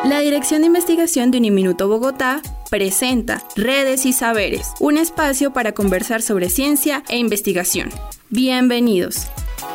La Dirección de Investigación de Uniminuto Bogotá presenta Redes y Saberes, un espacio para conversar sobre ciencia e investigación. Bienvenidos.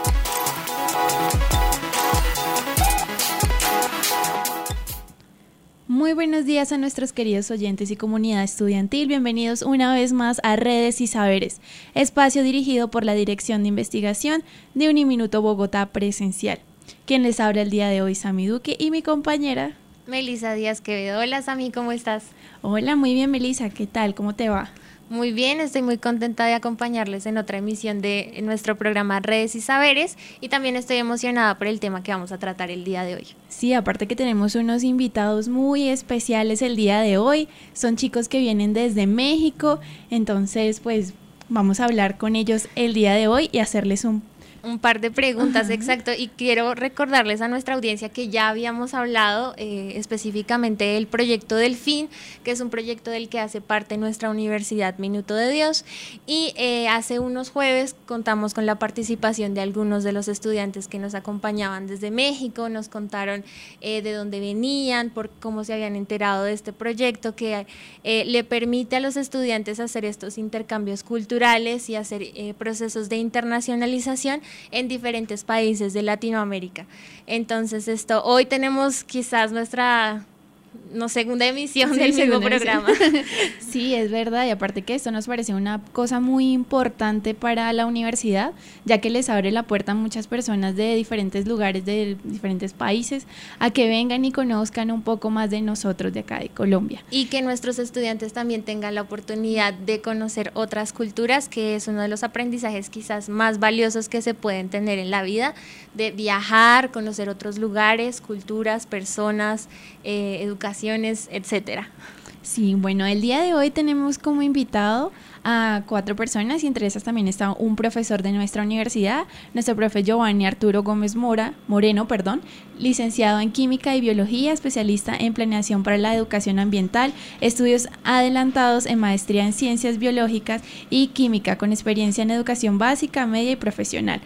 Muy buenos días a nuestros queridos oyentes y comunidad estudiantil. Bienvenidos una vez más a Redes y Saberes, espacio dirigido por la Dirección de Investigación de Uniminuto Bogotá Presencial. Quien les habla el día de hoy, Sami Duque, y mi compañera Melissa Díaz Quevedo. Hola Sami, ¿cómo estás? Hola, muy bien Melissa, ¿qué tal? ¿Cómo te va? Muy bien, estoy muy contenta de acompañarles en otra emisión de nuestro programa Redes y Saberes, y también estoy emocionada por el tema que vamos a tratar el día de hoy. Sí, aparte que tenemos unos invitados muy especiales el día de hoy, son chicos que vienen desde México, entonces pues vamos a hablar con ellos el día de hoy y hacerles un par de preguntas, exacto, y quiero recordarles a nuestra audiencia que ya habíamos hablado específicamente del proyecto Delfín, que es un proyecto del que hace parte nuestra Universidad Minuto de Dios, y hace unos jueves contamos con la participación de algunos de los estudiantes que nos acompañaban desde México. Nos contaron de dónde venían, por cómo se habían enterado de este proyecto que le permite a los estudiantes hacer estos intercambios culturales y hacer procesos de internacionalización en diferentes países de Latinoamérica. Entonces hoy tenemos quizás nuestra segunda emisión del mismo programa. Sí, es verdad, y aparte que esto nos parece una cosa muy importante para la universidad, ya que les abre la puerta a muchas personas de diferentes lugares, de diferentes países, a que vengan y conozcan un poco más de nosotros de acá de Colombia. Y que nuestros estudiantes también tengan la oportunidad de conocer otras culturas, que es uno de los aprendizajes quizás más valiosos que se pueden tener en la vida, de viajar, conocer otros lugares, culturas, personas, educaciones, etcétera. Sí, bueno, el día de hoy tenemos como invitado a 4 personas, y entre esas también está un profesor de nuestra universidad, nuestro profe Giovanni Arturo Gómez Moreno, licenciado en Química y Biología, especialista en Planeación para la Educación Ambiental, estudios adelantados en Maestría en Ciencias Biológicas y Química, con experiencia en Educación Básica, Media y Profesional.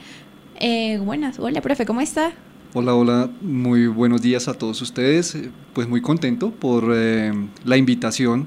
Hola profe, ¿cómo está? Hola, muy buenos días a todos ustedes, pues muy contento por la invitación.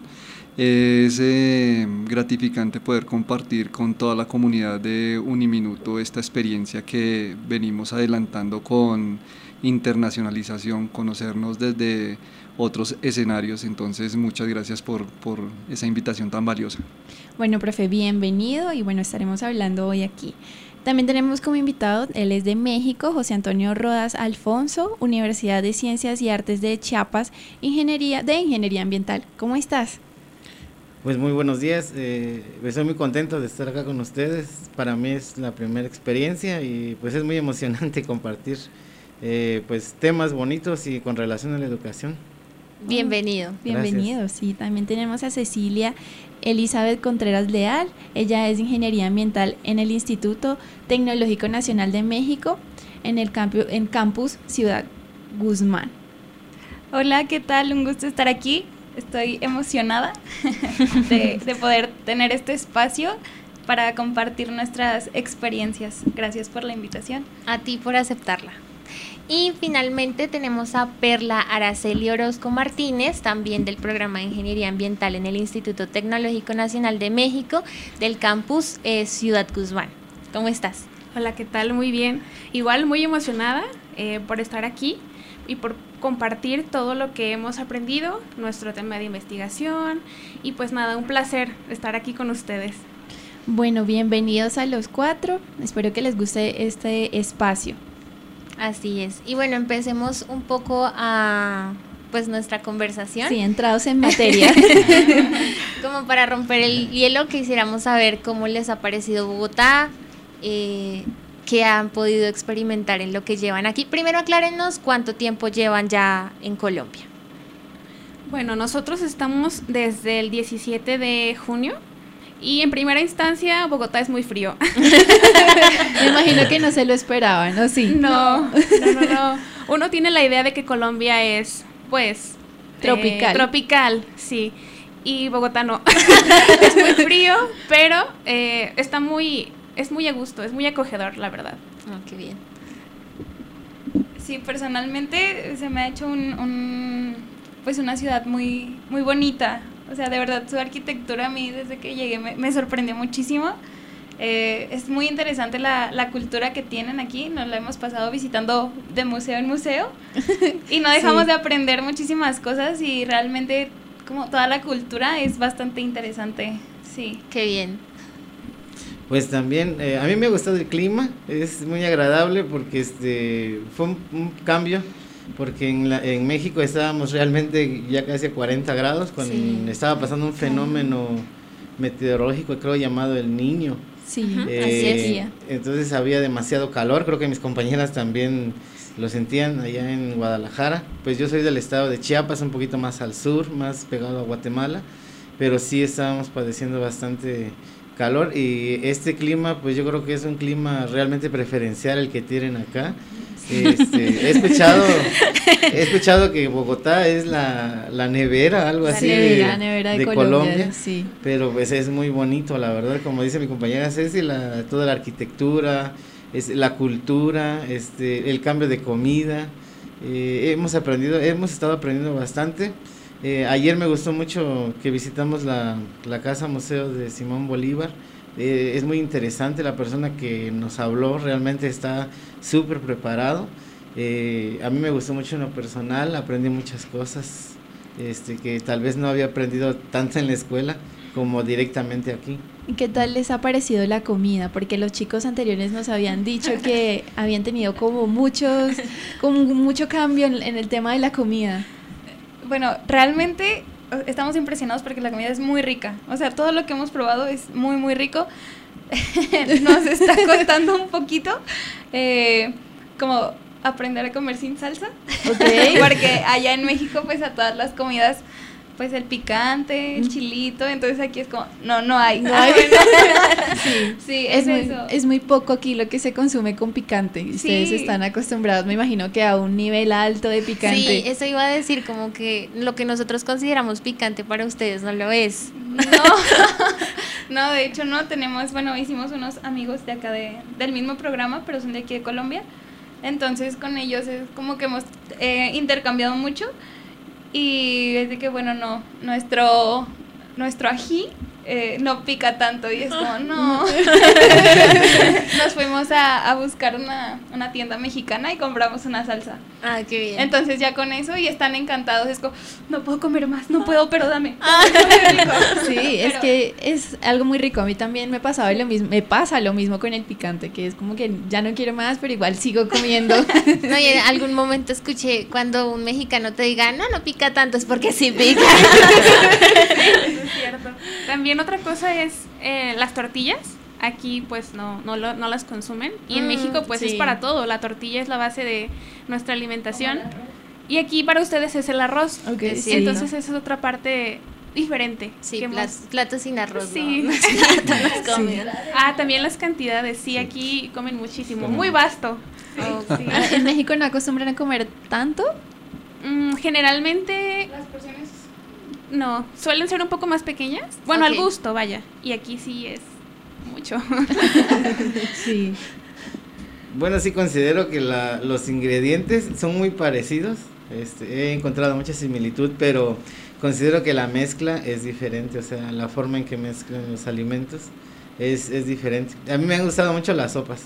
Es gratificante poder compartir con toda la comunidad de Uniminuto esta experiencia que venimos adelantando con internacionalización, conocernos desde otros escenarios. Entonces muchas gracias por esa invitación tan valiosa. Bueno, profe, bienvenido, y bueno, estaremos hablando hoy aquí. También tenemos como invitado, él es de México, José Antonio Rodas Alfonso, Universidad de Ciencias y Artes de Chiapas, Ingeniería Ambiental. ¿Cómo estás? Pues muy buenos días, estoy muy contento de estar acá con ustedes. Para mí es la primera experiencia y pues es muy emocionante compartir pues temas bonitos y con relación a la educación. Bienvenido. Bienvenido, sí. También tenemos a Cecilia Elizabeth Contreras Leal. Ella es de Ingeniería Ambiental en el Instituto Tecnológico Nacional de México, en el campus Ciudad Guzmán. Hola, ¿qué tal? Un gusto estar aquí. Estoy emocionada de poder tener este espacio para compartir nuestras experiencias. Gracias por la invitación. A ti por aceptarla. Y finalmente tenemos a Perla Araceli Orozco Martínez, también del programa de Ingeniería Ambiental en el Instituto Tecnológico Nacional de México, del campus Ciudad Guzmán. ¿Cómo estás? Hola, ¿qué tal? Muy bien. Igual muy emocionada por estar aquí y por compartir todo lo que hemos aprendido, nuestro tema de investigación, y pues nada, un placer estar aquí con ustedes. Bueno, bienvenidos a los 4. Espero que les guste este espacio. Así es. Y bueno, empecemos un poco a pues nuestra conversación. Sí, entrados en materia. Como para romper el hielo, quisiéramos saber cómo les ha parecido Bogotá, qué han podido experimentar en lo que llevan aquí. Primero aclárenos cuánto tiempo llevan ya en Colombia. Bueno, nosotros estamos desde el 17 de junio. Y en primera instancia, Bogotá es muy frío. Me imagino que no se lo esperaban, ¿no? Sí. No. Uno tiene la idea de que Colombia es, pues, tropical, sí. Y Bogotá no. Es muy frío, pero es muy a gusto, es muy acogedor, la verdad. Oh, qué bien. Sí, personalmente se me ha hecho un pues una ciudad muy, muy bonita. O sea, de verdad su arquitectura a mí desde que llegué me sorprendió muchísimo. Es muy interesante la cultura que tienen aquí, nos la hemos pasado visitando de museo en museo y no dejamos de aprender muchísimas cosas y realmente como toda la cultura es bastante interesante. Sí. Qué bien. Pues también, a mí me ha gustado el clima, es muy agradable porque fue un cambio, porque en México estábamos realmente ya casi a 40 grados cuando estaba pasando un fenómeno meteorológico, creo, llamado El Niño. Sí, así es. Entonces había demasiado calor, creo que mis compañeras también lo sentían allá en Guadalajara. Pues yo soy del estado de Chiapas, un poquito más al sur, más pegado a Guatemala, pero sí estábamos padeciendo bastante calor y este clima, pues yo creo que es un clima realmente preferencial el que tienen acá. He escuchado que Bogotá es la nevera, algo así nevera de Colombia, sí. Pero pues es muy bonito, la verdad, como dice mi compañera Ceci, toda la arquitectura, la cultura, el cambio de comida, hemos estado aprendiendo bastante. Ayer me gustó mucho que visitamos la Casa Museo de Simón Bolívar. Es muy interesante, la persona que nos habló realmente está súper preparado. A mí me gustó mucho en lo personal, aprendí muchas cosas que tal vez no había aprendido tanto en la escuela como directamente aquí. ¿Y qué tal les ha parecido la comida? Porque los chicos anteriores nos habían dicho que habían tenido como mucho cambio en el tema de la comida. Bueno, realmente estamos impresionados porque la comida es muy rica. O sea, todo lo que hemos probado es muy, muy rico. Nos está costando un poquito como aprender a comer sin salsa. Okay. Porque allá en México, pues a todas las comidas, pues el picante, el chilito, entonces aquí es como, no hay. Sí, es muy poco aquí lo que se consume con picante. Ustedes están acostumbrados, me imagino, que a un nivel alto de picante. Sí, eso iba a decir, como que lo que nosotros consideramos picante para ustedes no lo es. No, de hecho no, hicimos unos amigos de acá del mismo programa, pero son de aquí de Colombia, entonces con ellos es como que hemos intercambiado mucho. Y es de que, nuestro ají no pica tanto y es como, no. Nos fuimos a buscar una tienda mexicana y compramos una salsa. Ah, qué bien. Entonces ya con eso y están encantados, es como, no puedo comer más, no puedo, pero dame. Sí, es que es algo muy rico. A mí también me pasa lo mismo con el picante, que es como que ya no quiero más, pero igual sigo comiendo. No, y en algún momento escuché cuando un mexicano te diga, no pica tanto, es porque sí pica. Eso es cierto. También otra cosa es las tortillas. Aquí pues no las consumen y en México pues es para todo, la tortilla es la base de nuestra alimentación y aquí para ustedes es el arroz, okay, sí, entonces esa es otra parte diferente. Sí, platos sin arroz. Sí. ¿No? Sí. También las cantidades, sí, aquí comen muchísimo, muy vasto. Sí. ¿En México no acostumbran a comer tanto? Generalmente Las porciones no, suelen ser un poco más pequeñas, al gusto, vaya, y aquí sí es mucho. Sí. Bueno, sí considero que los ingredientes son muy parecidos. He encontrado mucha similitud, pero considero que la mezcla es diferente, o sea, la forma en que mezclan los alimentos es diferente. A mí me han gustado mucho las sopas.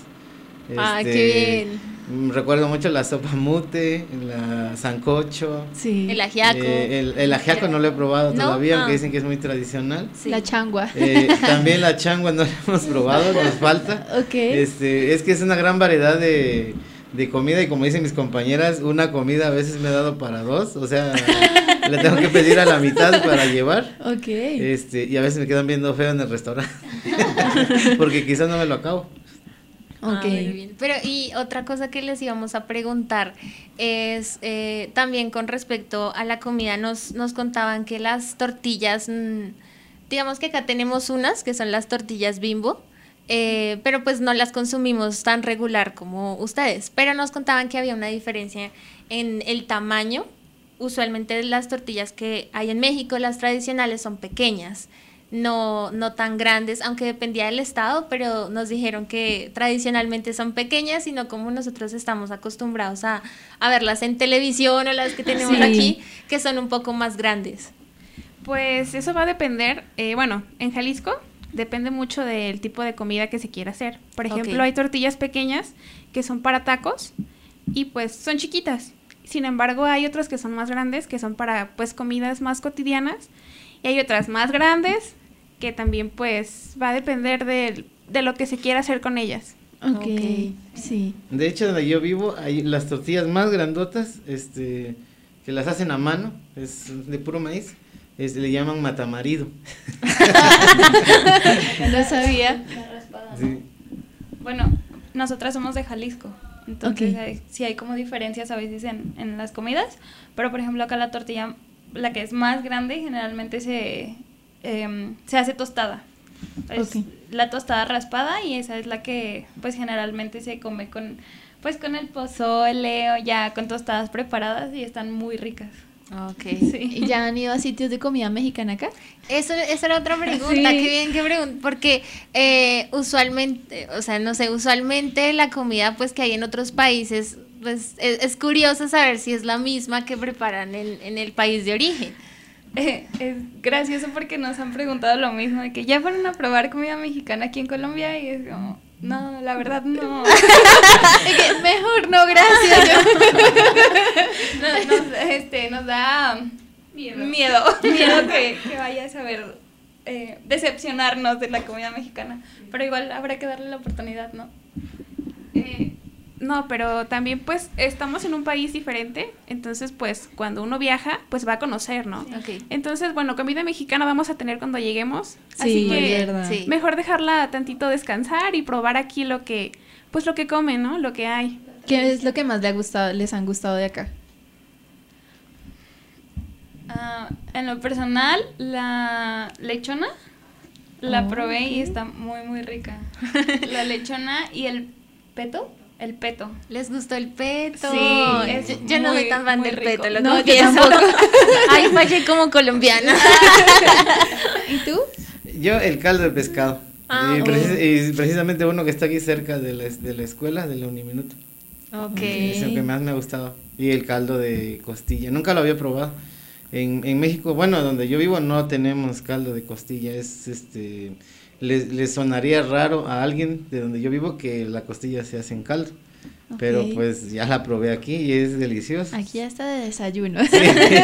Qué bien. Recuerdo mucho la sopa mute, la sancocho. Sí. El ajiaco. El ajiaco no lo he probado todavía, aunque dicen que es muy tradicional. Sí. La changua. También la changua no la hemos probado, nos falta. Okay. Es que es una gran variedad de comida y como dicen mis compañeras, una comida a veces me ha dado para dos, o sea, le tengo que pedir a la mitad para llevar. Okay. Y a veces me quedan viendo feo en el restaurante, porque quizás no me lo acabo. Okay. Muy bien. Pero y otra cosa que les íbamos a preguntar es también con respecto a la comida, nos contaban que las tortillas, digamos que acá tenemos unas que son las tortillas Bimbo, pero pues no las consumimos tan regular como ustedes, pero nos contaban que había una diferencia en el tamaño. Usualmente las tortillas que hay en México, las tradicionales, son pequeñas. no tan grandes, aunque dependía del estado, pero nos dijeron que tradicionalmente son pequeñas y no como nosotros estamos acostumbrados a verlas en televisión o las que tenemos aquí, que son un poco más grandes. Pues eso va a depender, bueno, en Jalisco depende mucho del tipo de comida que se quiera hacer. Por ejemplo, hay tortillas pequeñas que son para tacos y pues son chiquitas. Sin embargo, hay otras que son más grandes, que son para pues comidas más cotidianas, y hay otras más grandes que también pues va a depender de lo que se quiera hacer con ellas. Okay. Sí. De hecho, donde yo vivo hay las tortillas más grandotas, que las hacen a mano, es de puro maíz, le llaman matamarido. No sabía. Sí. Bueno, nosotras somos de Jalisco, entonces sí hay como diferencias a veces en las comidas, pero por ejemplo acá la tortilla, la que es más grande, generalmente se hace tostada. Es la tostada raspada y esa es la que pues generalmente se come con el pozole o ya con tostadas preparadas y están muy ricas. Sí. ¿Y ya han ido a sitios de comida mexicana acá? Esa era otra pregunta, qué bien que preguntan, porque usualmente, o sea, no sé, usualmente la comida pues que hay en otros países, pues es curioso saber si es la misma que preparan en el país de origen. Es gracioso porque nos han preguntado lo mismo, de que ya fueron a probar comida mexicana aquí en Colombia y es como, no, la verdad no. Mejor no, gracias. Nos da miedo que vaya a saber decepcionarnos de la comida mexicana, pero igual habrá que darle la oportunidad, ¿no? No, pero también pues estamos en un país diferente, entonces pues cuando uno viaja pues va a conocer, ¿no? Entonces, bueno, comida mexicana vamos a tener cuando lleguemos, así que mejor dejarla tantito descansar y probar aquí lo que comen, ¿no? Lo que hay. ¿Qué es lo que más les han gustado de acá? En lo personal, la lechona la probé y está muy muy rica. La lechona y el peto. El peto. ¿Les gustó el peto? Sí. Yo no soy tan fan del peto, lo no, confieso. Yo tampoco. Ay, fallé como colombiana. ¿Y tú? Yo el caldo de pescado. Y precisamente uno que está aquí cerca de la escuela, de la Uniminuto. Es el que más me ha gustado. Y el caldo de costilla. Nunca lo había probado. En México, bueno, donde yo vivo no tenemos caldo de costilla. Le sonaría raro a alguien de donde yo vivo que la costilla se hace en caldo, pero pues ya la probé aquí y es deliciosa. Aquí ya está de desayuno. Sí.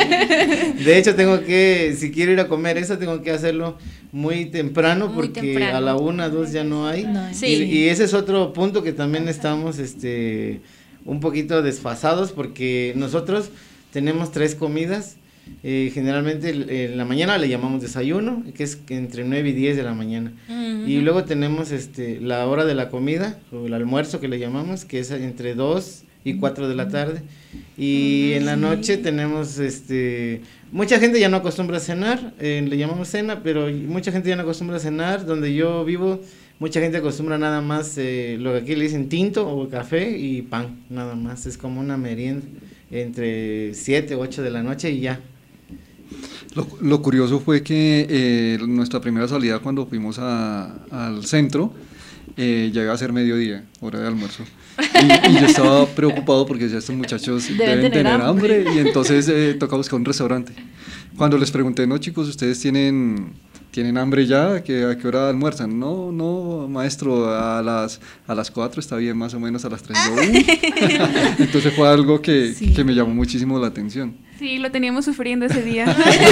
De hecho si quiero ir a comer eso tengo que hacerlo muy temprano porque a la 1, 2 ya no hay. Y ese es otro punto que también estamos un poquito desfasados porque nosotros tenemos 3 comidas. Generalmente en la mañana le llamamos desayuno, que es entre 9 y 10 de la mañana. Y luego tenemos la hora de la comida, o el almuerzo que le llamamos, que es entre 2 y 4 de la tarde. Y en la noche tenemos, mucha gente ya no acostumbra a cenar, le llamamos cena, pero mucha gente ya no acostumbra a cenar. Donde yo vivo, mucha gente acostumbra nada más lo que aquí le dicen tinto o café y pan, nada más. Es como una merienda entre 7 o 8 de la noche y ya. Lo curioso fue que nuestra primera salida cuando fuimos al centro ya iba a ser mediodía, hora de almuerzo, y yo estaba preocupado porque ya estos muchachos deben tener hambre y entonces toca buscar un restaurante. Cuando les pregunté, no chicos, ¿ustedes tienen hambre ya? ¿A qué hora almuerzan? No, maestro, a las 4 está bien, más o menos a las 3. Entonces fue algo que me llamó muchísimo la atención. Sí, lo teníamos sufriendo ese día.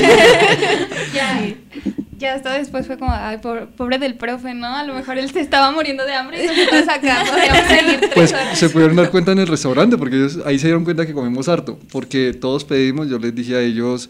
Ya hasta después fue como, ay, pobre del profe, ¿no? A lo mejor él se estaba muriendo de hambre y nosotros acá podíamos seguir 3 horas. Se pudieron dar cuenta en el restaurante, porque ellos ahí se dieron cuenta que comemos harto, porque todos pedimos, yo les dije a ellos,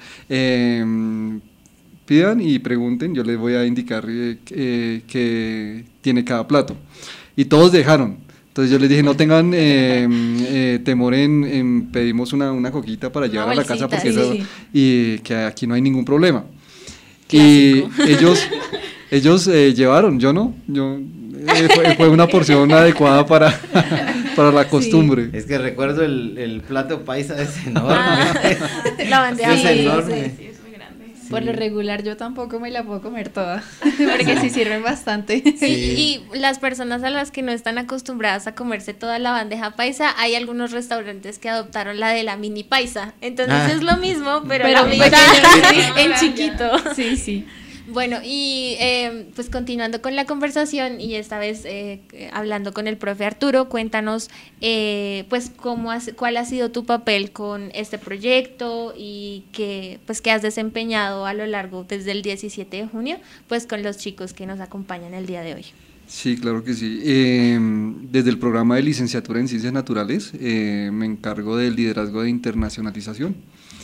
pidan y pregunten, yo les voy a indicar que tiene cada plato. Y todos dejaron. Entonces yo les dije, no tengan temor en pedimos una coquita para llevar a la casa, porque y que aquí no hay ningún problema. Clásico. Y ellos llevaron, yo no, fue una porción adecuada para la costumbre. Es que recuerdo el plato paisa, es enorme. La bandeja es enorme. Sí, es muy grande. Sí. Por lo regular yo tampoco me la puedo comer toda, porque sí sirven bastante. Sí. Y las personas a las que no están acostumbradas a comerse toda la bandeja paisa, hay algunos restaurantes que adoptaron la de la mini paisa, entonces es lo mismo, pero la mitad en chiquito. Sí, sí. Bueno, y pues continuando con la conversación y esta vez hablando con el profe Arturo, cuéntanos pues cuál ha sido tu papel con este proyecto y qué has desempeñado a lo largo desde el 17 de junio pues con los chicos que nos acompañan el día de hoy. Sí, claro que sí. Desde el programa de licenciatura en Ciencias Naturales me encargo del liderazgo de internacionalización.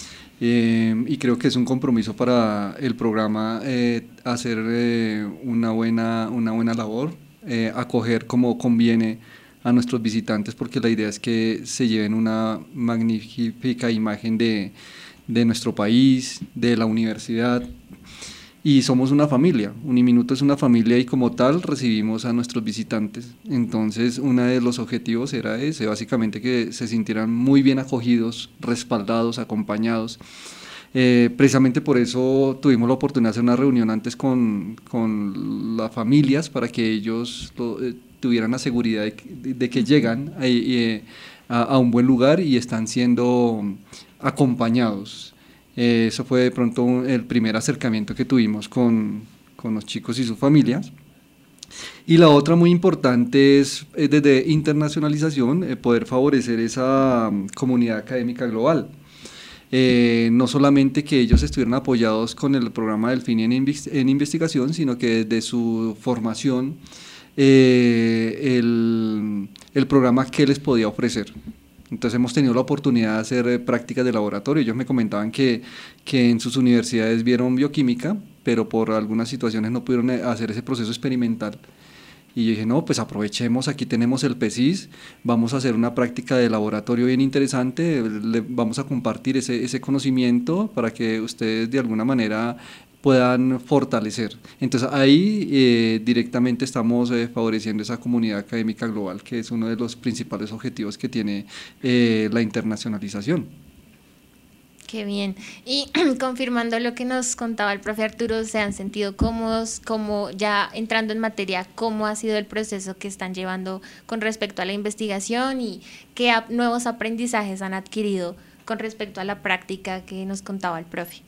Y creo que es un compromiso para el programa hacer una buena labor, acoger como conviene a nuestros visitantes, porque la idea es que se lleven una magnífica imagen de nuestro país, de la universidad. Y somos una familia, Uniminuto es una familia y como tal recibimos a nuestros visitantes. Entonces uno de los objetivos era ese, básicamente que se sintieran muy bien acogidos, respaldados, acompañados. Precisamente por eso tuvimos la oportunidad de hacer una reunión antes con las familias para que ellos tuvieran la seguridad de que llegan a un buen lugar y están siendo acompañados. Eso fue de pronto el primer acercamiento que tuvimos con los chicos y sus familias. Y la otra muy importante es desde internacionalización, poder favorecer esa comunidad académica global. No solamente que ellos estuvieran apoyados con el programa del FIN en investigación, sino que desde su formación el programa que les podía ofrecer. Entonces hemos tenido la oportunidad de hacer prácticas de laboratorio. Ellos me comentaban que en sus universidades vieron bioquímica, pero por algunas situaciones no pudieron hacer ese proceso experimental. Y yo dije, no, pues aprovechemos, aquí tenemos el PECIS, vamos a hacer una práctica de laboratorio bien interesante, vamos a compartir ese conocimiento para que ustedes de alguna manera puedan fortalecer. Entonces ahí directamente estamos favoreciendo esa comunidad académica global, que es uno de los principales objetivos que tiene la internacionalización. Qué bien. Y confirmando lo que nos contaba el profe Arturo, ¿se han sentido cómodos? Como ya entrando en materia, ¿cómo ha sido el proceso que están llevando con respecto a la investigación y qué nuevos aprendizajes han adquirido con respecto a la práctica que nos contaba el profe?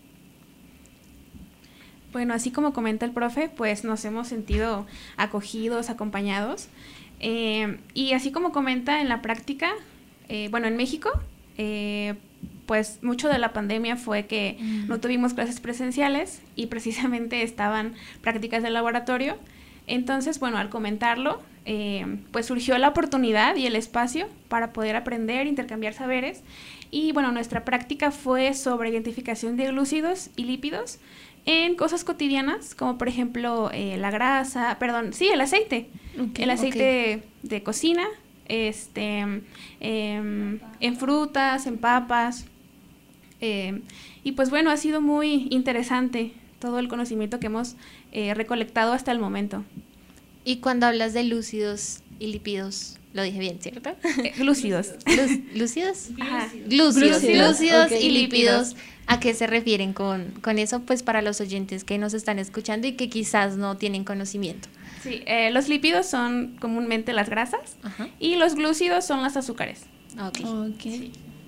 Bueno, así como comenta el profe, pues nos hemos sentido acogidos, acompañados. Y así como comenta en la práctica, bueno, en México, pues mucho de la pandemia fue que no tuvimos clases presenciales y precisamente estaban prácticas de laboratorio. Entonces, bueno, al comentarlo, pues surgió la oportunidad y el espacio para poder aprender, intercambiar saberes. Y bueno, nuestra práctica fue sobre identificación de glúcidos y lípidos en cosas cotidianas, como por ejemplo el aceite. El aceite de cocina, en frutas, en papas. Y pues bueno, ha sido muy interesante todo el conocimiento que hemos recolectado hasta el momento. Y cuando hablas de lúcidos y lípidos, lo dije bien, ¿cierto? Glúcidos. ¿Lúcidos? Ajá. Glúcidos Okay. y lípidos. ¿A qué se refieren con eso? Pues para los oyentes que nos están escuchando y que quizás no tienen conocimiento. Sí, los lípidos son comúnmente las grasas. Ajá. Y los glúcidos son las azúcares. Okay.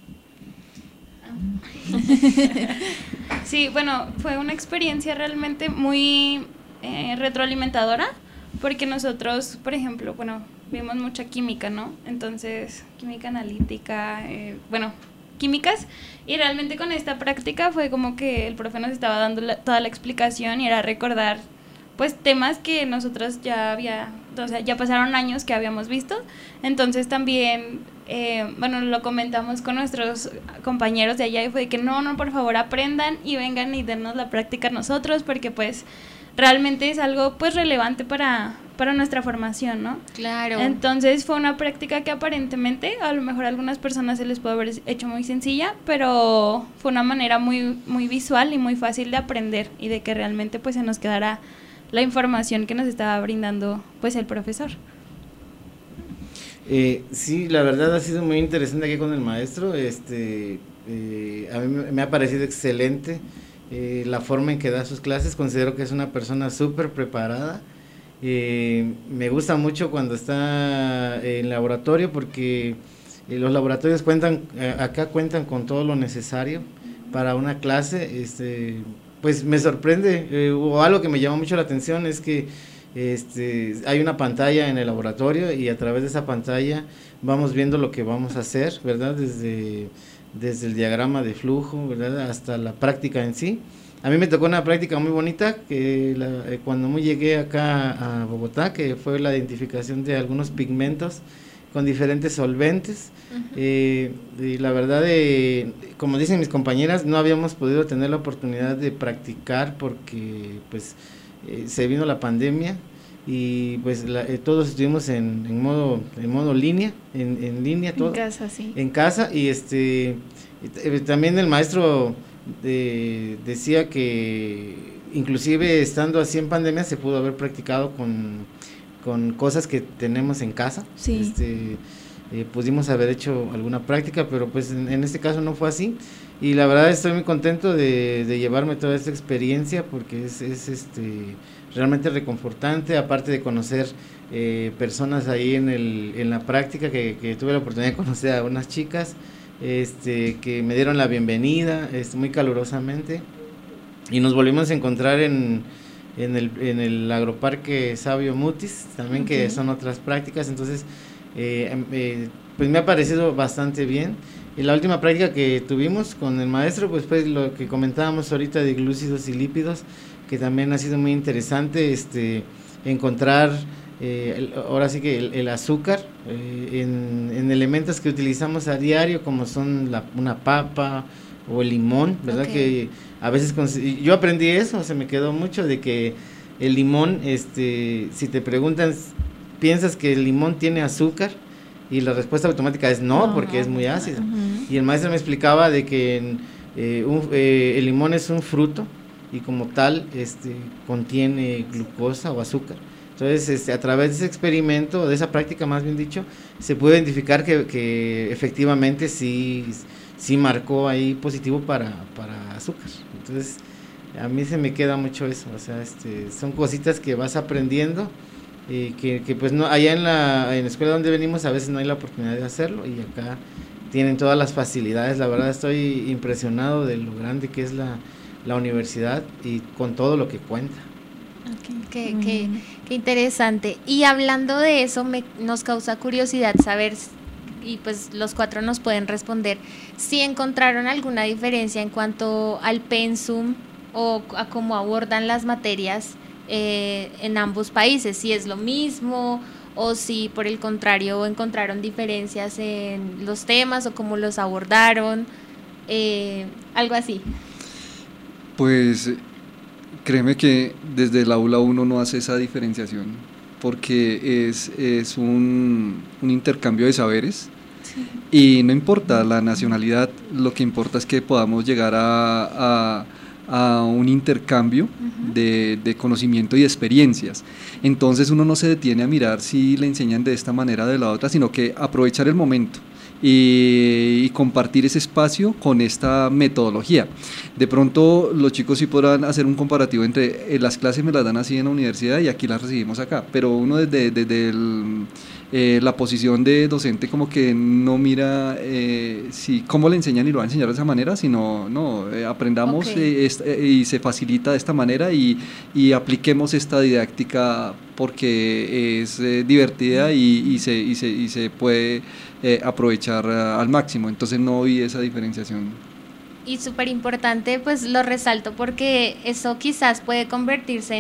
Sí, bueno, fue una experiencia realmente muy retroalimentadora, porque nosotros, por ejemplo, bueno, vimos mucha química, ¿no? Entonces, química analítica, químicas, y realmente con esta práctica fue como que el profe nos estaba dando toda la explicación y era recordar pues temas que nosotros ya pasaron años que habíamos visto. Entonces también lo comentamos con nuestros compañeros de allá y fue de que no, por favor aprendan y vengan y dennos la práctica a nosotros, porque pues realmente es algo pues relevante para nuestra formación, ¿no? Claro. Entonces fue una práctica que aparentemente a lo mejor a algunas personas se les puede haber hecho muy sencilla, pero fue una manera muy, muy visual y muy fácil de aprender y de que realmente pues se nos quedara la información que nos estaba brindando pues el profesor. Sí, la verdad ha sido muy interesante aquí con el maestro. A mí me ha parecido excelente la forma en que da sus clases, considero que es una persona súper preparada. Me gusta mucho cuando está en laboratorio porque los laboratorios acá cuentan con todo lo necesario para una clase. Pues me sorprende, o algo que me llama mucho la atención es que hay una pantalla en el laboratorio y a través de esa pantalla vamos viendo lo que vamos a hacer, ¿verdad? Desde el diagrama de flujo, ¿verdad? Hasta la práctica en sí. A mí me tocó una práctica muy bonita que cuando llegué acá a Bogotá, que fue la identificación de algunos pigmentos con diferentes solventes. Y la verdad, como dicen mis compañeras, no habíamos podido tener la oportunidad de practicar porque pues se vino la pandemia y pues todos estuvimos en modo línea, en línea todo. En casa, sí. En casa, y también el maestro decía que inclusive estando así en pandemia se pudo haber practicado con cosas que tenemos en casa. Sí. Pudimos haber hecho alguna práctica, pero pues en este caso no fue así, y la verdad estoy muy contento de llevarme toda esta experiencia porque es realmente reconfortante, aparte de conocer personas ahí en la práctica, que tuve la oportunidad de conocer a unas chicas que me dieron la bienvenida muy calurosamente, y nos volvimos a encontrar en el agroparque Sabio Mutis también, okay, que son otras prácticas. Entonces pues me ha parecido bastante bien. Y la última práctica que tuvimos con el maestro pues fue lo que comentábamos ahorita de glúcidos y lípidos, que también ha sido muy interesante encontrar ahora sí que el azúcar en elementos que utilizamos a diario, como son una papa o el limón, ¿verdad? Okay. Que a veces yo aprendí eso, se me quedó mucho de que el limón, si te preguntan, ¿piensas que el limón tiene azúcar? Y la respuesta automática es no, porque es muy ácido. Y el maestro me explicaba de que el limón es un fruto y como tal contiene glucosa o azúcar. Entonces, a través de ese experimento, de esa práctica más bien dicho, se puede identificar que efectivamente sí marcó ahí positivo para azúcar. Entonces, a mí se me queda mucho eso, o sea, son cositas que vas aprendiendo, que pues no, allá en la escuela donde venimos a veces no hay la oportunidad de hacerlo, y acá tienen todas las facilidades. La verdad estoy impresionado de lo grande que es la universidad y con todo lo que cuenta. Okay. Qué interesante. Y hablando de eso, nos causa curiosidad saber, y pues los 4 nos pueden responder, si encontraron alguna diferencia en cuanto al pensum o a cómo abordan las materias en ambos países, si es lo mismo o si por el contrario encontraron diferencias en los temas o cómo los abordaron, algo así. Pues créeme que desde el aula uno no hace esa diferenciación, porque es un intercambio de saberes. Sí. Y no importa la nacionalidad, lo que importa es que podamos llegar a un intercambio de conocimiento y experiencias. Entonces uno no se detiene a mirar si le enseñan de esta manera o de la otra, sino que aprovechar el momento y compartir ese espacio con esta metodología. De pronto los chicos sí podrán hacer un comparativo entre las clases me las dan así en la universidad y aquí las recibimos acá, pero uno desde la posición de docente como que no mira cómo le enseñan y lo va a enseñar de esa manera, sino aprendamos, okay, y se facilita de esta manera y apliquemos esta didáctica porque es divertida y se puede aprovechar al máximo. Entonces no vi esa diferenciación. Y súper importante, pues lo resalto porque eso quizás puede convertirse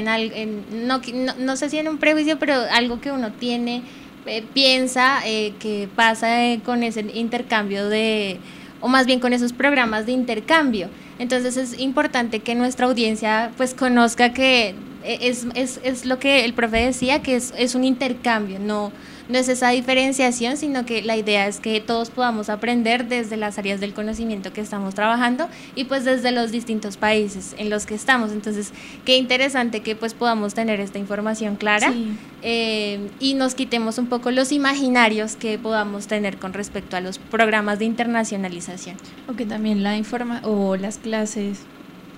no sé si en un prejuicio, pero algo que uno tiene, piensa que pasa con ese intercambio o más bien con esos programas de intercambio. Entonces es importante que nuestra audiencia pues conozca que es lo que el profe decía, que es un intercambio, no es esa diferenciación, sino que la idea es que todos podamos aprender desde las áreas del conocimiento que estamos trabajando y pues desde los distintos países en los que estamos. Entonces, qué interesante que pues podamos tener esta información clara, sí, y nos quitemos un poco los imaginarios que podamos tener con respecto a los programas de internacionalización. O que también las clases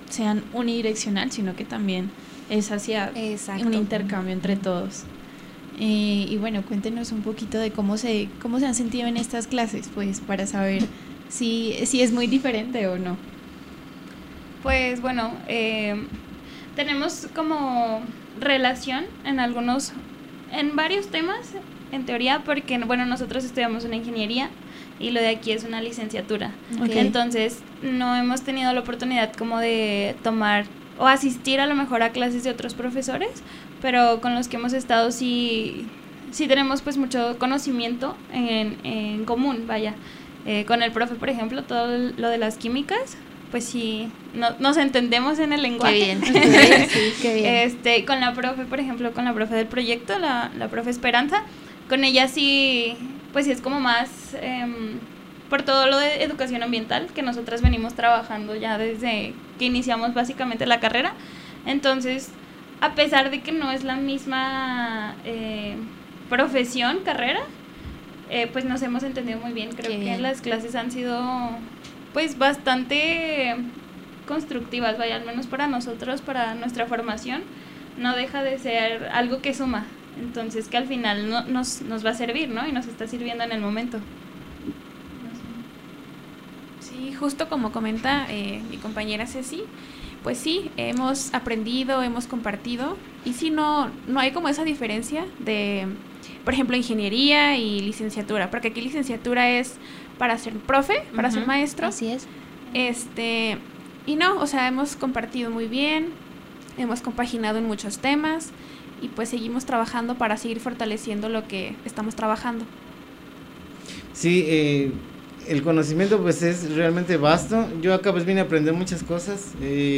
sean unidireccional, sino que también es hacia un intercambio entre todos. Y bueno, cuéntenos un poquito de cómo se han sentido en estas clases, pues para saber si es muy diferente o no. Pues bueno, tenemos como relación en varios temas, en teoría, porque bueno, nosotros estudiamos una ingeniería y lo de aquí es una licenciatura. Okay. Entonces no hemos tenido la oportunidad como de tomar o asistir a lo mejor a clases de otros profesores, pero con los que hemos estado sí tenemos pues mucho conocimiento en común, vaya. Con el profe, por ejemplo, todo lo de las químicas, pues sí, nos entendemos en el lenguaje. Qué bien, sí, qué bien. Con la profe, por ejemplo, con la profe del proyecto, la profe Esperanza, con ella sí, pues sí es como más por todo lo de educación ambiental que nosotras venimos trabajando ya desde que iniciamos básicamente la carrera. Entonces, a pesar de que no es la misma profesión, carrera, pues nos hemos entendido muy bien. Creo que las clases han sido pues bastante constructivas, vaya, al menos para nosotros, para nuestra formación, no deja de ser algo que suma. Entonces, que al final nos va a servir, ¿no? Y nos está sirviendo en el momento. Sí, justo como comenta mi compañera Ceci, pues sí, hemos aprendido, hemos compartido, y sí, no hay como esa diferencia de, por ejemplo, ingeniería y licenciatura, porque aquí licenciatura es para ser profe, para ser maestro. Así es. Y no, o sea, hemos compartido muy bien, hemos compaginado en muchos temas, y pues seguimos trabajando para seguir fortaleciendo lo que estamos trabajando. Sí, el conocimiento pues es realmente vasto. Yo acá pues vine a aprender muchas cosas.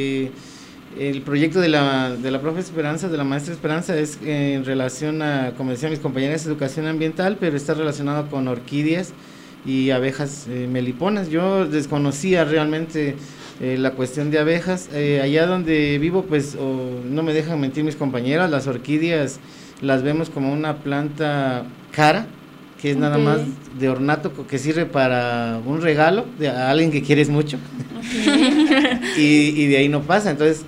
El proyecto de la profe Esperanza, de la maestra Esperanza, es en relación a, como decían mis compañeras, educación ambiental, pero está relacionado con orquídeas y abejas meliponas. Yo desconocía realmente la cuestión de abejas. Allá donde vivo, pues no me dejan mentir mis compañeras, las orquídeas las vemos como una planta cara, que es nada más de ornato, que sirve para un regalo a alguien que quieres mucho. y de ahí no pasa. Entonces,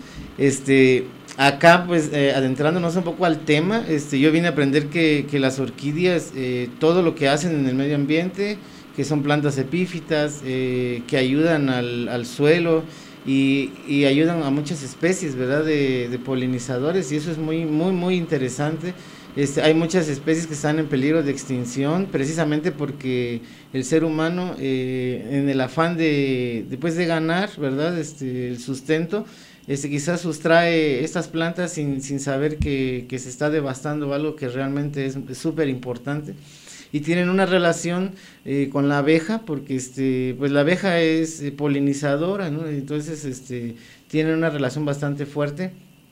acá pues adentrándonos un poco al tema, yo vine a aprender que las orquídeas, todo lo que hacen en el medio ambiente, que son plantas epífitas, que ayudan al suelo y ayudan a muchas especies, ¿verdad?, de polinizadores, y eso es muy, muy, muy interesante. Hay muchas especies que están en peligro de extinción, precisamente porque el ser humano, en el afán de ganar, ¿verdad?, el sustento, quizás sustrae estas plantas sin saber que se está devastando algo que realmente es súper importante. Y tienen una relación con la abeja, porque pues la abeja es polinizadora, ¿no? Entonces tienen una relación bastante fuerte.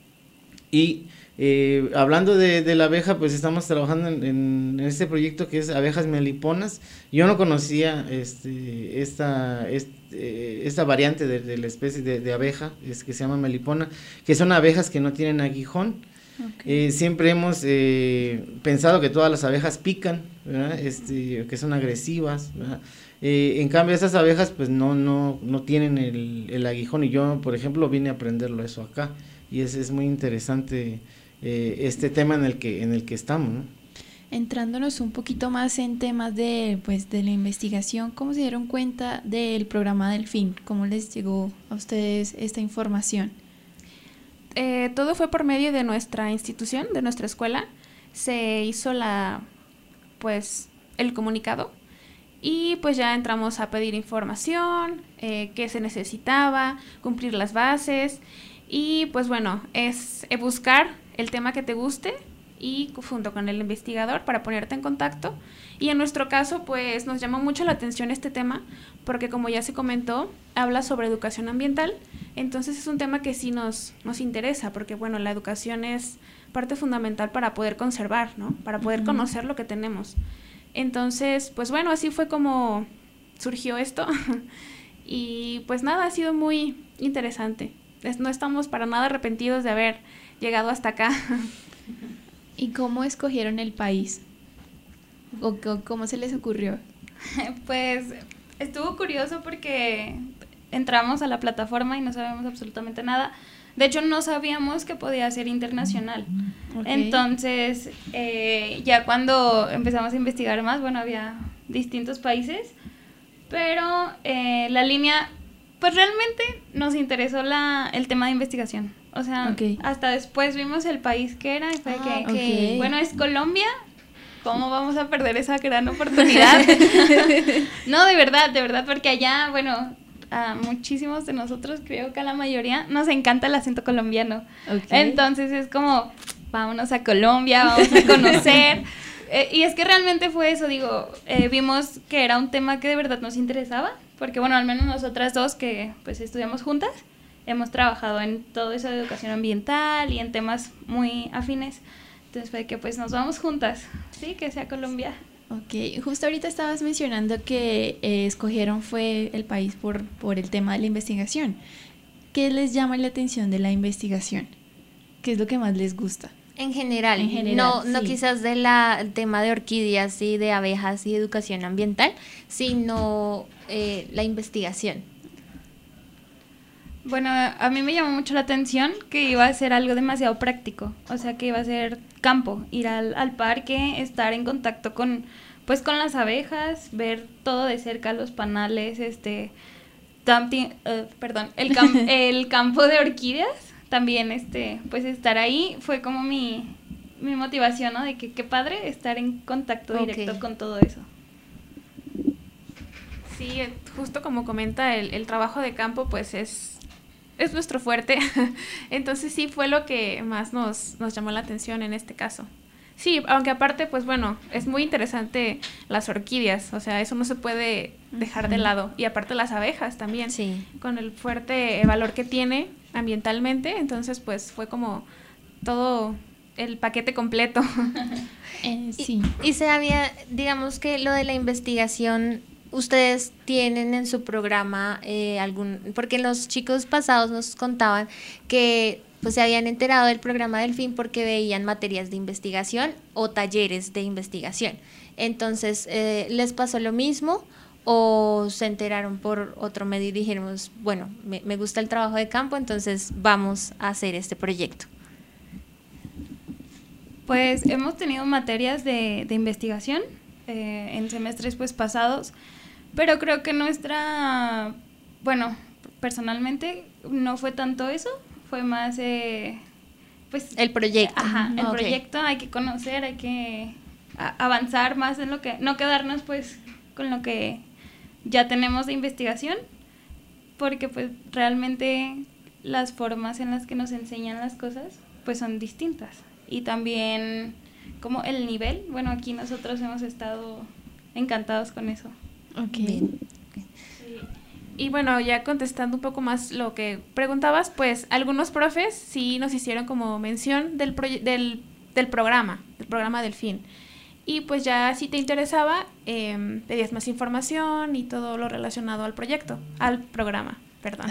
Y hablando de la abeja, pues estamos trabajando en este proyecto que es abejas meliponas. Yo no conocía esta variante de la especie de abeja, que se llama melipona, que son abejas que no tienen aguijón. Okay. Siempre hemos pensado que todas las abejas pican, ¿verdad? Que son agresivas, ¿verdad? En cambio estas abejas pues no tienen el aguijón, y yo por ejemplo vine a aprenderlo eso acá, y es muy interesante este tema en el que estamos, ¿no? Entrándonos un poquito más en temas de la investigación, ¿cómo se dieron cuenta del programa Delfín? ¿Cómo les llegó a ustedes esta información? Todo fue por medio de nuestra institución, de nuestra escuela. Se hizo el comunicado, y pues ya entramos a pedir información, qué se necesitaba, cumplir las bases, y pues bueno, es buscar el tema que te guste y junto con el investigador para ponerte en contacto. Y en nuestro caso pues nos llamó mucho la atención este tema, porque como ya se comentó, habla sobre educación ambiental. Entonces es un tema que sí nos interesa, porque bueno, la educación es parte fundamental para poder conservar, ¿no? Para poder conocer lo que tenemos. Entonces, pues bueno, así fue como surgió esto. Y pues nada, ha sido muy interesante. No estamos para nada arrepentidos de haber llegado hasta acá. ¿Y cómo escogieron el país? ¿O cómo se les ocurrió? Pues estuvo curioso porque entramos a la plataforma y no sabíamos absolutamente nada. De hecho, no sabíamos que podía ser internacional. Okay. Entonces, ya cuando empezamos a investigar más, bueno, había distintos países, pero la línea, pues realmente nos interesó el tema de investigación. O sea, hasta después vimos el país que era y fue bueno, es Colombia. ¿Cómo vamos a perder esa gran oportunidad? No, de verdad, porque allá, bueno, a muchísimos de nosotros, creo que a la mayoría, nos encanta el acento colombiano. Entonces es como, vámonos a Colombia, vamos a conocer. Y es que realmente fue eso, vimos que era un tema que de verdad nos interesaba, porque bueno, al menos nosotras dos que pues estudiamos juntas, hemos trabajado en todo eso de educación ambiental y en temas muy afines. Entonces fue que pues nos vamos juntas, ¿sí? Que sea Colombia. Ok, justo ahorita estabas mencionando que escogieron fue el país por el tema de la investigación. ¿Qué les llama la atención de la investigación? ¿Qué es lo que más les gusta? En general, no quizás del tema de orquídeas y de abejas y educación ambiental, sino la investigación. Bueno, a mí me llamó mucho la atención que iba a ser algo demasiado práctico, o sea, que iba a ser campo, ir al parque, estar en contacto con las abejas, ver todo de cerca, los panales, el campo de orquídeas, también pues estar ahí fue como mi motivación, ¿no? De que qué padre estar en contacto directo con todo eso. Sí, justo como comenta, el trabajo de campo pues es nuestro fuerte. Entonces sí fue lo que más nos llamó la atención en este caso. Sí, aunque aparte pues bueno, es muy interesante las orquídeas, o sea, eso no se puede dejar de lado. Y aparte las abejas también, con el fuerte valor que tiene ambientalmente, entonces pues fue como todo el paquete completo. Sí. Y se había, digamos que lo de la investigación, ustedes tienen en su programa porque los chicos pasados nos contaban que pues se habían enterado del programa del FIN porque veían materias de investigación o talleres de investigación. Entonces, ¿les pasó lo mismo o se enteraron por otro medio y dijeron, bueno, me gusta el trabajo de campo, entonces vamos a hacer este proyecto? Pues hemos tenido materias de investigación en semestres pues pasados, pero creo que personalmente no fue tanto eso, fue más pues el proyecto. El proyecto, hay que conocer, hay que avanzar más en lo que, no quedarnos pues con lo que ya tenemos de investigación, porque pues realmente las formas en las que nos enseñan las cosas pues son distintas, y también como el nivel, bueno, aquí nosotros hemos estado encantados con eso. Bien. Y bueno, ya contestando un poco más lo que preguntabas, pues algunos profes sí nos hicieron como mención del programa del FIN. Y pues ya si te interesaba, pedías más información y todo lo relacionado al programa, perdón.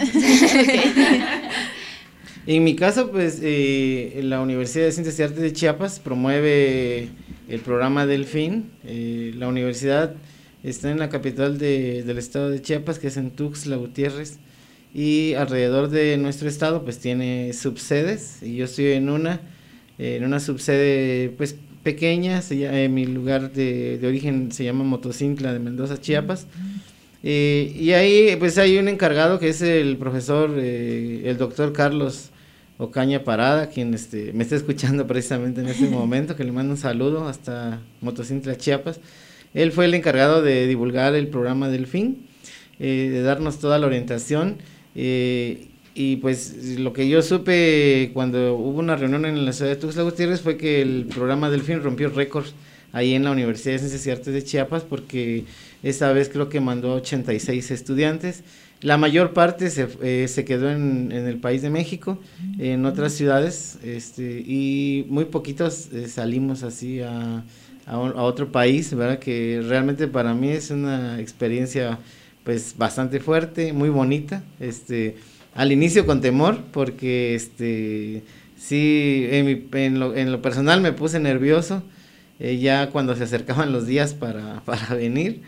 En mi caso, pues la Universidad de Ciencias y Artes de Chiapas promueve el programa del FIN. La universidad está en la capital del estado de Chiapas, que es en Tuxtla Gutiérrez, y alrededor de nuestro estado pues tiene subsedes, y yo estoy en una subsede pues pequeña, mi lugar de origen se llama Motocintla de Mendoza, Chiapas, y ahí pues hay un encargado que es el profesor, el doctor Carlos Ocaña Parada, quien me está escuchando precisamente en este momento, que le mando un saludo hasta Motocintla, Chiapas. Él fue el encargado de divulgar el programa del FIN, de darnos toda la orientación, y pues lo que yo supe cuando hubo una reunión en la ciudad de Tuxtla Gutiérrez fue que el programa del FIN rompió récords ahí en la Universidad de Ciencias y Artes de Chiapas, porque esa vez creo que mandó 86 estudiantes. La mayor parte se quedó en el país de México, en otras ciudades, y muy poquitos salimos así a otro país, ¿verdad? Que realmente para mí es una experiencia pues bastante fuerte, muy bonita, al inicio con temor, porque sí, en lo personal me puse nervioso, ya cuando se acercaban los días para venir,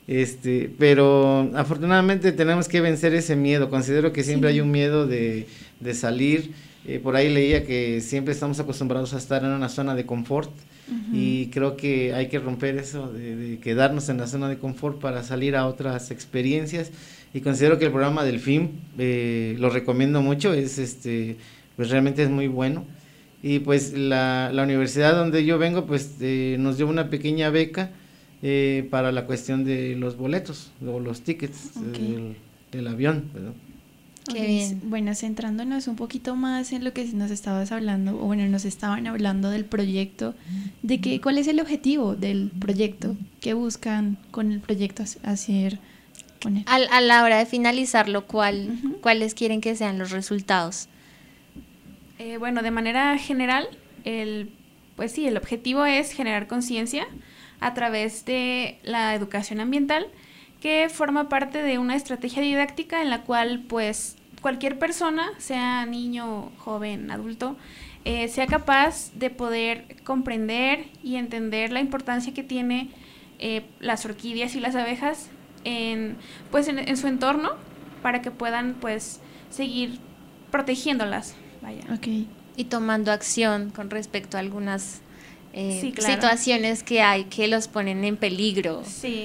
Pero afortunadamente tenemos que vencer ese miedo. Considero que siempre hay un miedo de salir. Por ahí leía que siempre estamos acostumbrados a estar en una zona de confort, y creo que hay que romper eso de quedarnos en la zona de confort para salir a otras experiencias, y considero que el programa del FIM lo recomiendo mucho, pues realmente es muy bueno. Y pues la universidad donde yo vengo pues nos dio una pequeña beca para la cuestión de los boletos o los tickets del avión, ¿verdad? Qué bien. Bueno, centrándonos un poquito más en lo que nos estabas hablando, o bueno, nos estaban hablando del proyecto, ¿cuál es el objetivo del proyecto? ¿Qué buscan con el proyecto hacer? A la hora de finalizarlo, ¿cuáles quieren que sean los resultados? Bueno, de manera general, pues sí, el objetivo es generar conciencia a través de la educación ambiental, que forma parte de una estrategia didáctica en la cual pues cualquier persona, sea niño, joven, adulto, sea capaz de poder comprender y entender la importancia que tiene las orquídeas y las abejas en su entorno, para que puedan pues seguir protegiéndolas. Vaya. Y tomando acción con respecto a algunas sí, claro, situaciones que hay que los ponen en peligro. Sí.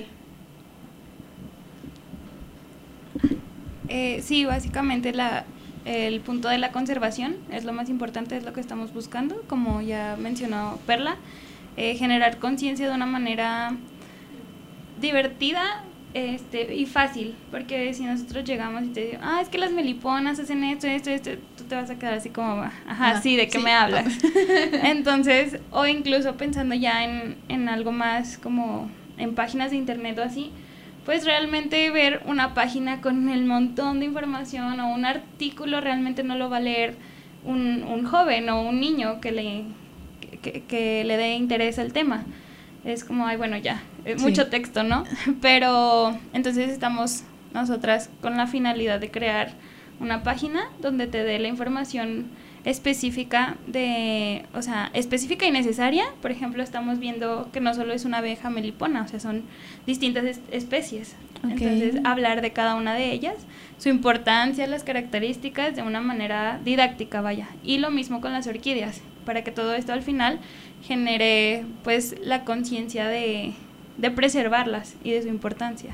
Sí, básicamente el punto de la conservación es lo más importante, es lo que estamos buscando, como ya mencionó Perla, generar conciencia de una manera divertida y fácil, porque si nosotros llegamos y te digo, es que las meliponas hacen esto, tú te vas a quedar así como, sí, ¿de qué me hablas? Entonces, o incluso pensando ya en algo más como en páginas de internet o así, pues realmente ver una página con el montón de información o un artículo realmente no lo va a leer un joven o un niño que le dé interés al tema. Es como, mucho texto, ¿no? Pero entonces estamos nosotras con la finalidad de crear una página donde te dé la información específica específica y necesaria. Por ejemplo, estamos viendo que no solo es una abeja melipona, o sea, son distintas especies. Entonces, hablar de cada una de ellas, su importancia, las características, de una manera didáctica, Y lo mismo con las orquídeas, para que todo esto al final genere, pues, la conciencia de preservarlas y de su importancia.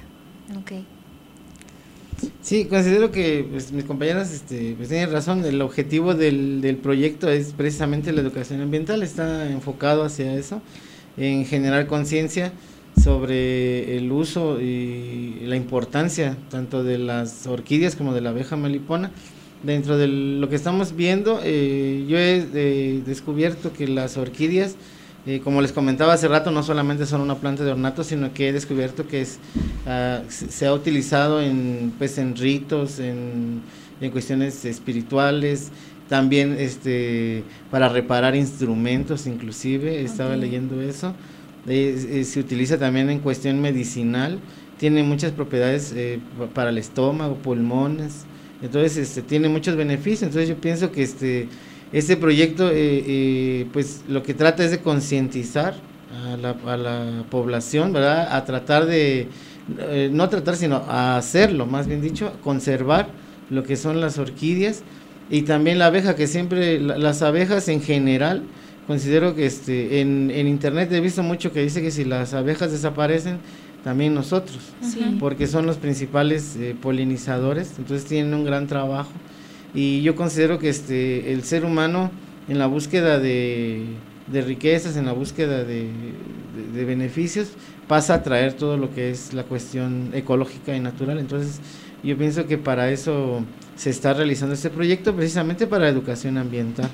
Sí, considero que pues, mis compañeras pues, tienen razón. El objetivo del proyecto es precisamente la educación ambiental, está enfocado hacia eso, en generar conciencia sobre el uso y la importancia tanto de las orquídeas como de la abeja melipona. Dentro de lo que estamos viendo, yo he descubierto que las orquídeas, como les comentaba hace rato, no solamente son una planta de ornato, sino que he descubierto que se ha utilizado en ritos, en cuestiones espirituales, también para reparar instrumentos, inclusive, estaba leyendo eso. Se utiliza también en cuestión medicinal, tiene muchas propiedades para el estómago, pulmones, entonces tiene muchos beneficios. Entonces yo pienso que este proyecto pues lo que trata es de concientizar a la población, ¿verdad? A tratar de, no tratar, sino a hacerlo, más bien dicho, conservar lo que son las orquídeas y también la abeja, que siempre, las abejas en general, considero que en internet he visto mucho que dice que si las abejas desaparecen, también nosotros, porque son los principales polinizadores, entonces tienen un gran trabajo. Y yo considero que el ser humano, en la búsqueda de riquezas, en la búsqueda de beneficios, pasa a traer todo lo que es la cuestión ecológica y natural. Entonces yo pienso que para eso se está realizando este proyecto, precisamente para la educación ambiental.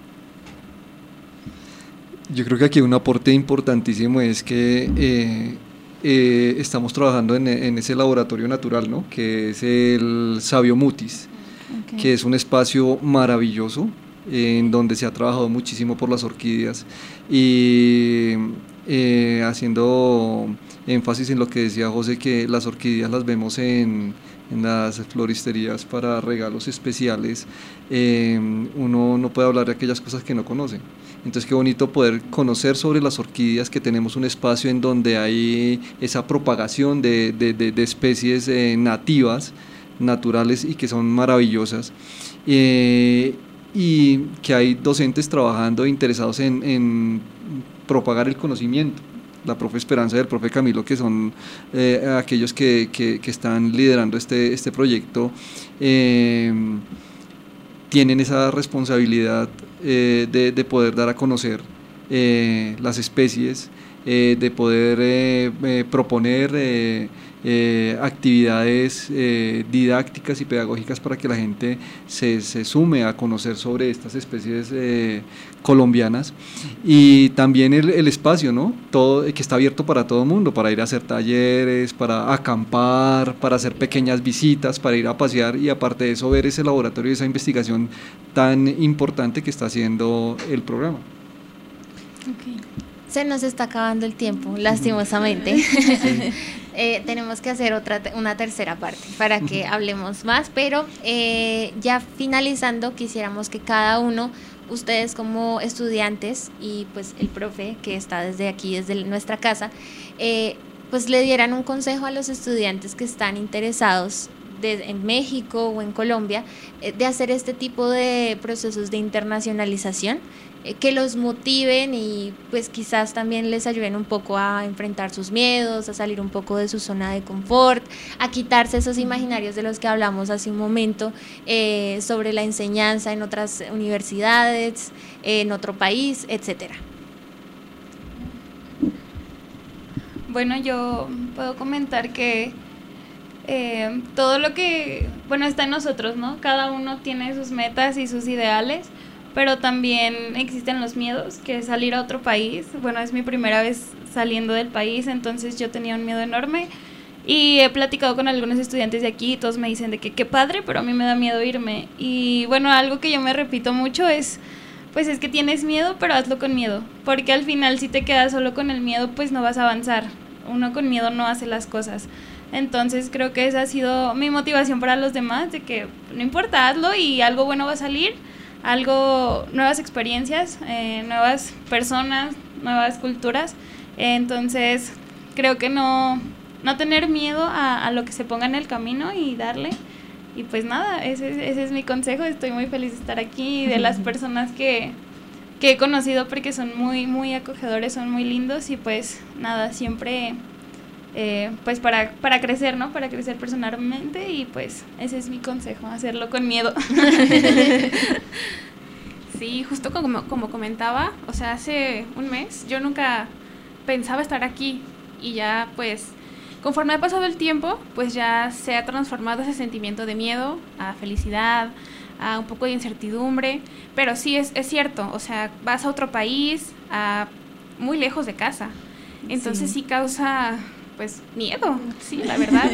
Yo creo que aquí un aporte importantísimo es que estamos trabajando en ese laboratorio natural, ¿no? Que es el Savio Mutis, que es un espacio maravilloso en donde se ha trabajado muchísimo por las orquídeas y haciendo énfasis en lo que decía José, que las orquídeas las vemos en las floristerías para regalos especiales. Uno no puede hablar de aquellas cosas que no conoce, Entonces qué bonito poder conocer sobre las orquídeas, que tenemos un espacio en donde hay esa propagación de especies nativas, naturales, y que son maravillosas, y que hay docentes trabajando interesados en propagar el conocimiento. La profe Esperanza y el profe Camilo, que son aquellos que están liderando este proyecto, tienen esa responsabilidad de poder dar a conocer las especies, de poder proponer actividades didácticas y pedagógicas para que la gente se sume a conocer sobre estas especies colombianas, y también el espacio, ¿no? Todo, que está abierto para todo el mundo, para ir a hacer talleres, para acampar, para hacer pequeñas visitas, para ir a pasear, y aparte de eso ver ese laboratorio y esa investigación tan importante que está haciendo el programa. Okay. Se nos está acabando el tiempo, lastimosamente. Tenemos que hacer una tercera parte para que hablemos más, pero ya finalizando, quisiéramos que cada uno, ustedes como estudiantes y pues el profe que está desde aquí, desde nuestra casa, pues le dieran un consejo a los estudiantes que están interesados en México o en Colombia, de hacer este tipo de procesos de internacionalización, que los motiven y pues quizás también les ayuden un poco a enfrentar sus miedos, a salir un poco de su zona de confort, a quitarse esos imaginarios de los que hablamos hace un momento, sobre la enseñanza en otras universidades, en otro país, etcétera. Bueno, yo puedo comentar que todo lo que, bueno, está en nosotros, ¿no? Cada uno tiene sus metas y sus ideales, pero también existen los miedos, que es salir a otro país. Bueno, es mi primera vez saliendo del país, entonces yo tenía un miedo enorme, y he platicado con algunos estudiantes de aquí y todos me dicen de que qué padre, pero a mí me da miedo irme. Y bueno, algo que yo me repito mucho es, pues es que tienes miedo, pero hazlo con miedo, porque al final si te quedas solo con el miedo, pues no vas a avanzar. Uno con miedo no hace las cosas. Entonces creo que esa ha sido mi motivación para los demás, de que no importa, hazlo y algo bueno va a salir, nuevas experiencias, nuevas personas, nuevas culturas. Entonces creo que no tener miedo a lo que se ponga en el camino y darle. Y pues nada, ese es mi consejo. Estoy muy feliz de estar aquí, y de las personas que he conocido, porque son muy, muy acogedores, son muy lindos, y pues nada, siempre pues para crecer, ¿no? Para crecer personalmente, y pues ese es mi consejo, hacerlo con miedo. Sí, justo como comentaba, o sea, hace un mes yo nunca pensaba estar aquí, y ya pues conforme ha pasado el tiempo, pues ya se ha transformado ese sentimiento de miedo a felicidad, a un poco de incertidumbre, pero sí es cierto, o sea, vas a otro país, muy lejos de casa, entonces sí causa pues miedo, sí, la verdad.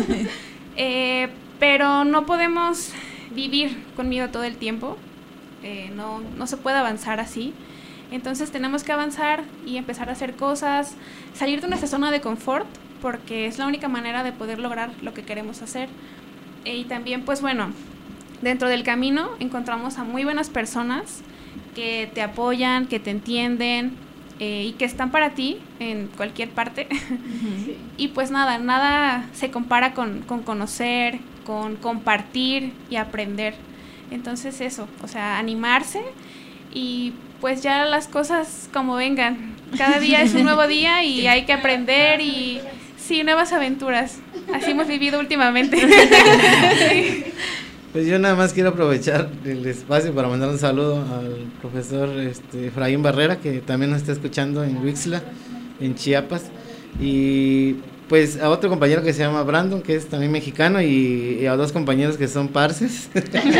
Pero no podemos vivir con miedo todo el tiempo, no se puede avanzar así. Entonces tenemos que avanzar y empezar a hacer cosas, salir de nuestra zona de confort, porque es la única manera de poder lograr lo que queremos hacer. Y también, pues bueno, dentro del camino encontramos a muy buenas personas que te apoyan, que te entienden, y que están para ti en cualquier parte. Sí. Y pues nada se compara con conocer, con compartir y aprender. Entonces eso, o sea, animarse, y pues ya las cosas como vengan. Cada día es un nuevo día y hay que aprender, y sí, nuevas aventuras. Así hemos vivido últimamente. Sí. Pues yo nada más quiero aprovechar el espacio para mandar un saludo al profesor Efraín Barrera, que también nos está escuchando en Huixla, en Chiapas, y pues a otro compañero que se llama Brandon, que es también mexicano, y a dos compañeros que son parces,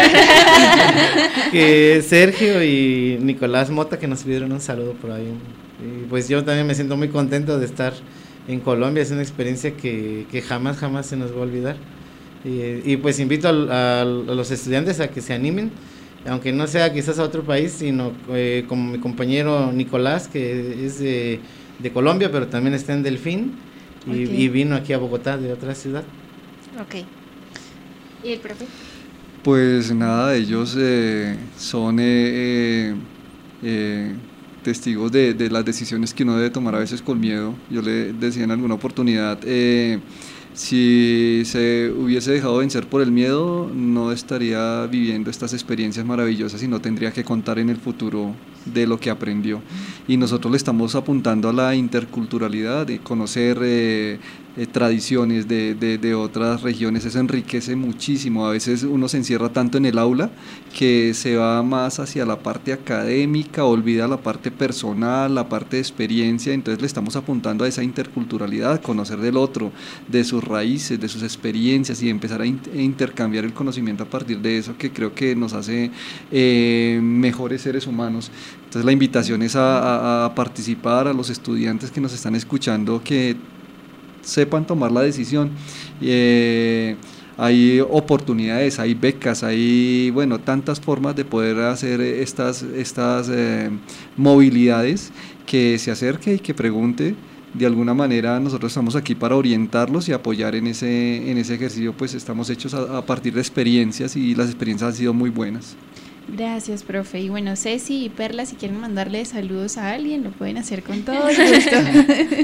que Sergio y Nicolás Mota, que nos pidieron un saludo por ahí. Y pues yo también me siento muy contento de estar en Colombia, es una experiencia que jamás se nos va a olvidar. Y pues invito a los estudiantes a que se animen, aunque no sea quizás a otro país, sino como mi compañero Nicolás, que es de Colombia, pero también está en Delfín, y vino aquí a Bogotá de otra ciudad. Ok. ¿Y el profe? Pues nada, ellos son testigos de las decisiones que uno debe tomar a veces con miedo. Yo le decía en alguna oportunidad, si se hubiese dejado vencer por el miedo, no estaría viviendo estas experiencias maravillosas y no tendría que contar en el futuro de lo que aprendió. Y nosotros le estamos apuntando a la interculturalidad, de conocer tradiciones de otras regiones. Eso enriquece muchísimo. A veces uno se encierra tanto en el aula que se va más hacia la parte académica, olvida la parte personal, la parte de experiencia. Entonces le estamos apuntando a esa interculturalidad, conocer del otro, de sus raíces, de sus experiencias, y empezar a intercambiar el conocimiento a partir de eso, que creo que nos hace mejores seres humanos. Entonces la invitación es a participar, a los estudiantes que nos están escuchando, que sepan tomar la decisión. Hay oportunidades, hay becas, hay tantas formas de poder hacer estas movilidades, que se acerque y que pregunte. De alguna manera nosotros estamos aquí para orientarlos y apoyar en ese ejercicio. Pues estamos hechos a partir de experiencias, y las experiencias han sido muy buenas. Gracias, profe. Y bueno, Ceci y Perla, si quieren mandarle saludos a alguien, lo pueden hacer con todo el gusto.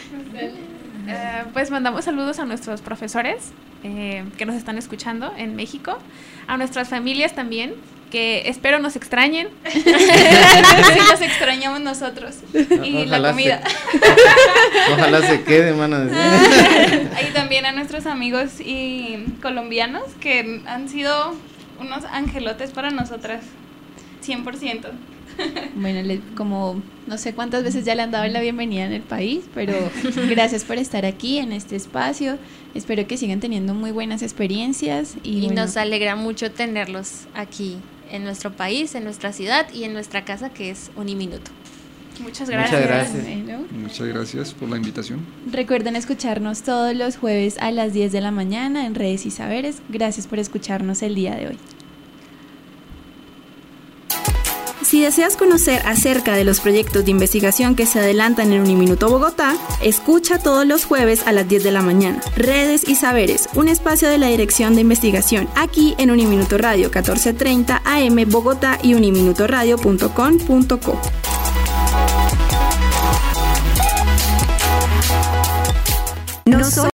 Pues mandamos saludos a nuestros profesores que nos están escuchando en México, a nuestras familias también, que espero nos extrañen. Sí, nos extrañamos nosotros. Y Ojalá la comida. Ojalá se quede, mano. Y también a nuestros amigos colombianos, que han sido unos angelotes para nosotras, 100%. Bueno, como no sé cuántas veces ya le han dado la bienvenida en el país, pero gracias por estar aquí en este espacio. Espero que sigan teniendo muy buenas experiencias. Y nos alegra mucho tenerlos aquí en nuestro país, en nuestra ciudad y en nuestra casa, que es Uniminuto. Muchas gracias. Muchas gracias. Bueno, Muchas gracias por la invitación. recuerden escucharnos todos los jueves a las 10 de la mañana en Redes y Saberes. Gracias por escucharnos el día de hoy. Si deseas conocer acerca de los proyectos de investigación que se adelantan en Uniminuto Bogotá, escucha todos los jueves a las 10 de la mañana. Redes y Saberes, un espacio de la Dirección de Investigación, aquí en Uniminuto Radio 1430 AM Bogotá y uniminutoradio.com.co. No